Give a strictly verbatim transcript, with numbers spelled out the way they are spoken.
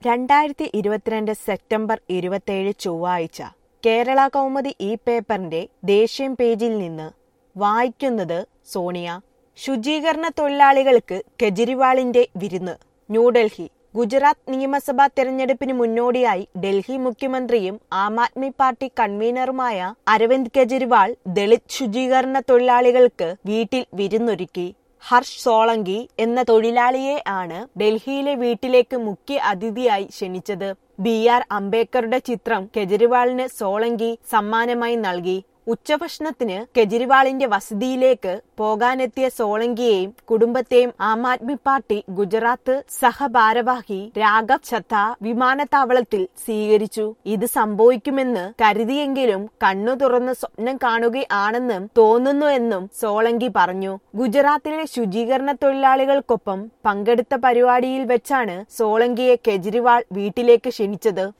രണ്ടായിരത്തി ഇരുപത്തിരണ്ട് സെപ്റ്റംബർ ഇരുപത്തിയേഴ് ചൊവ്വാഴ്ച കേരള കൗമുദി ഈ പേപ്പറിന്റെ ദേശീയം പേജിൽ നിന്ന് വായിക്കുന്നത് സോണിയ. ശുചീകരണ തൊഴിലാളികൾക്ക് കെജ്രിവാളിന്റെ വിരുന്ന്. ന്യൂഡൽഹി. ഗുജറാത്ത് നിയമസഭാ തെരഞ്ഞെടുപ്പിന് മുന്നോടിയായി ഡൽഹി മുഖ്യമന്ത്രിയും ആം ആദ്മി പാർട്ടി കൺവീനറുമായ അരവിന്ദ് കെജ്രിവാൾ ദളിത് ശുചീകരണ തൊഴിലാളികൾക്ക് വീട്ടിൽ വിരുന്നൊരുക്കി. ഹർഷ് സോളങ്കി എന്ന തൊഴിലാളിയെ ആണ് ഡൽഹിയിലെ വീട്ടിലേക്ക് മുഖ്യ അതിഥിയായി ക്ഷണിച്ചത്. ബി ആർ അംബേദ്കറുടെ ചിത്രം കെജ്രിവാളിന് സോളങ്കി സമ്മാനമായി നൽകി. ഉച്ചഭക്ഷണത്തിന് കെജ്രിവാളിന്റെ വസതിയിലേക്ക് പോകാനെത്തിയ സോളങ്കിയെയും കുടുംബത്തെയും ആം ആദ്മി പാർട്ടി ഗുജറാത്ത് സഹഭാരവാഹി രാഘവ് ഛത്ത വിമാനത്താവളത്തിൽ സ്വീകരിച്ചു. ഇത് സംഭവിക്കുമെന്ന് കരുതിയെങ്കിലും കണ്ണു തുറന്ന് സ്വപ്നം കാണുകയാണെന്നും തോന്നുന്നുവെന്നും സോളങ്കി പറഞ്ഞു. ഗുജറാത്തിലെ ശുചീകരണ തൊഴിലാളികൾക്കൊപ്പം പങ്കെടുത്ത പരിപാടിയിൽ വെച്ചാണ് സോളങ്കിയെ കെജ്രിവാൾ വീട്ടിലേക്ക് ക്ഷണിച്ചത്.